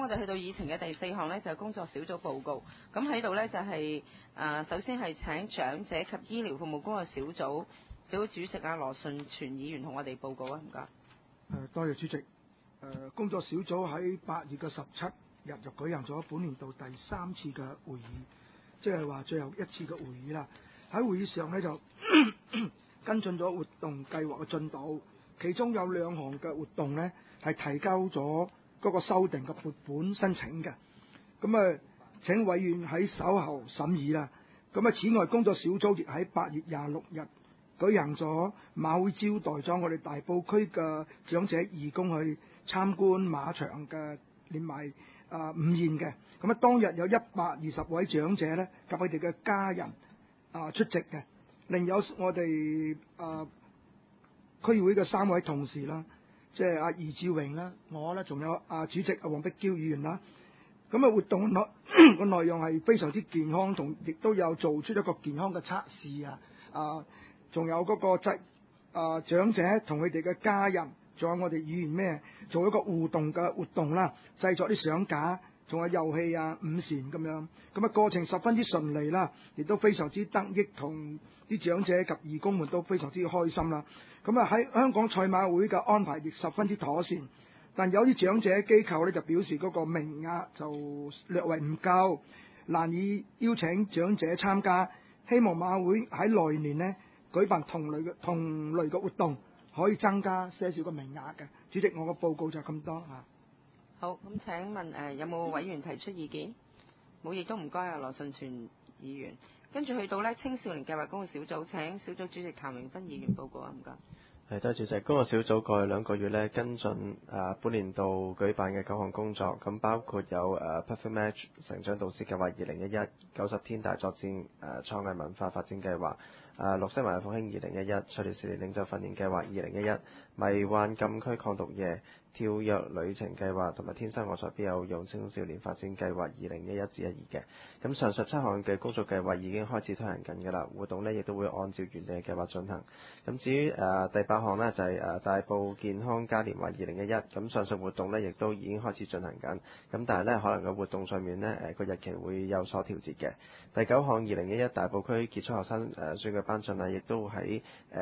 我哋去到議程嘅第4項呢，就係工作小組報告。咁喺度呢，就係首先係請長者及醫療服務工作小組主席羅順全議員同我哋報告啊，唔該。 多謝主席。工作小組喺8月嘅17日就舉行咗本年度第3次嘅會議，即係話最後一次嘅會議啦。喺會議上呢，就跟進咗活動計劃嘅進度，其中有2項嘅活動呢，係提交咗嗰個修訂嘅撥款申請嘅。咁請委員喺稍後審議啦。咁此外，工作小組亦喺8月26日舉行咗馬會招待咗我哋大埔區嘅長者義工去參觀馬場嘅連埋午宴嘅。咁當日有120位長者呢及佢哋嘅家人出席嘅，另有我哋區議會嘅3位同事啦，即係阿余志榮啦，我啦，仲有主席黃碧嬌議員啦。咁活動個內容係非常之健康，同亦都有做出一個健康嘅測試仲有嗰個長者同佢哋嘅家人，仲有我哋議員咩做一個互動嘅活動啦，製作啲相架，仲有遊戲午膳咁樣。咁過程十分之順利啦，亦都非常之得益，同啲長者及義工們都非常之開心啦。咁喺香港賽馬會嘅安排亦十分之妥善，但有啲長者機構呢就表示嗰個名額就略為唔夠，難以邀請長者參加。希望馬會喺來年呢舉辦同類嘅活動，可以增加些少嘅名額嘅。主席，我個報告就咁多嚇。 好，咁請問有冇委員提出意見？冇，亦都唔該羅順全議員。跟住去到呢青少年計劃工作小組，請小組主席譚永芬議員報告啊，唔該。 多謝主席。工作小組過去2個月呢跟進本年度舉辦嘅9項工作，咁包括有Perfect Match 成長導師計劃2011、90天大作戰創藝文化發展計劃、綠色文藝復興2011、翠蓮少年領袖訓練計劃2011、迷幻禁區抗毒夜、跳躍旅程計劃同埋天生我材必有用青少年發展計劃2011至12嘅。咁上述7項嘅工作計劃已經開始推行緊㗎啦，活動呢亦都會按照原定嘅計劃進行。咁至於第8項呢，就係大埔健康嘉年華2011，咁上述活動呢亦都已經開始進行緊。咁但係呢，可能個活動上面呢個日期會有所調節嘅。第9項2011大埔區傑出學生選舉頒獎禮亦都喺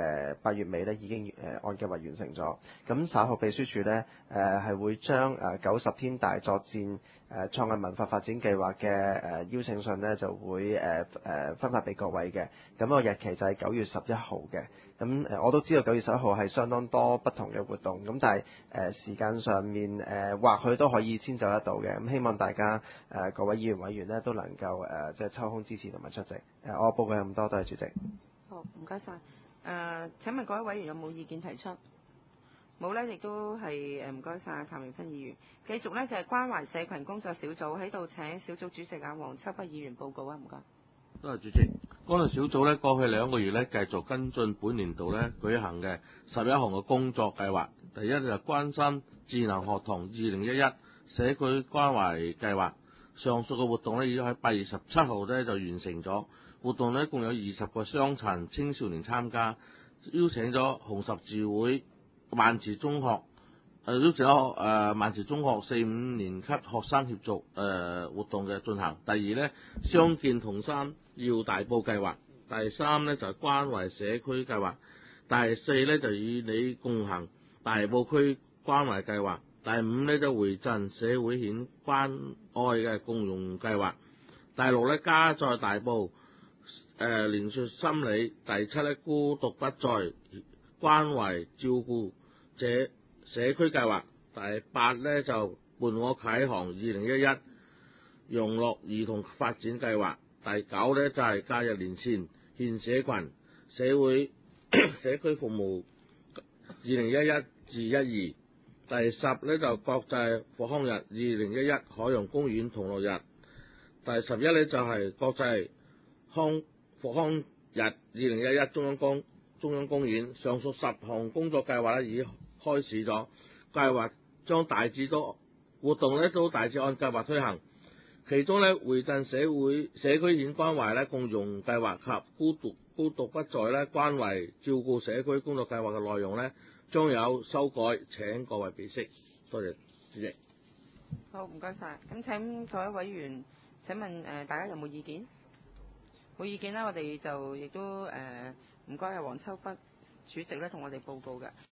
8月尾呢已經按計劃完成咗。咁稍後秘書處呢係會將90天大作戰創藝文化發展計劃嘅邀請信呢就會分發俾各位嘅。咁個日期就係9月11號嘅。咁我都知道9月11號係相當多不同嘅活動，咁但係時間上面或許都可以遷就得到嘅。咁希望大家各位議員委員呢都能夠即係抽空支持同埋出席。我報告係咁多，多謝主席。 好，唔該晒。請問各位委員有冇意見提出？冇呢，亦都係唔該晒譚永芬議員。繼續呢，就係關懷社群工作小組喺度，請小組主席黃秋北議員報告啊，唔該。 多謝主席。工作小組呢過去2個月呢繼續跟進本年度呢舉行嘅11項嘅工作計劃。第一就係關心智能學童2011社區關懷計劃。上述嘅活動呢已經喺8月17號呢就完成咗。活動呢共有20個傷殘青少年參加，邀請咗紅十字會、萬慈中學，邀請咗萬慈中學4、5年級學生協助活動嘅進行。第2呢，相見同山耀大埔計劃。第3呢，就係關懷社區計劃。第4呢，就與你共行大埔區關懷計劃。第5呢，就回贈社會險關愛嘅共融計劃。第6呢，家在大埔連續心理。第7呢，孤獨不再關懷照顧者社區計劃。第8呢，就伴我啟航2011融樂兒童發展計劃。第9呢，就係假日連線獻社群社區服務2011至12。第10呢，就國際復康日2011海洋公園同樂日。第11呢，就係國際復康日2011中央公園。上述10項工作計劃呢已經開始咗，計劃將活動呢都大致按計劃推行。其中呢，回贈社區險關懷呢共融計劃及孤獨不再呢關懷照顧社區工作計劃嘅內容呢將有修改，請各位備悉。多謝主席。 好，唔該晒。咁請各位委員，請問大家有冇意見？冇意見啦，我哋就亦都唔該阿黃秋北主席咧同我哋報告嘅。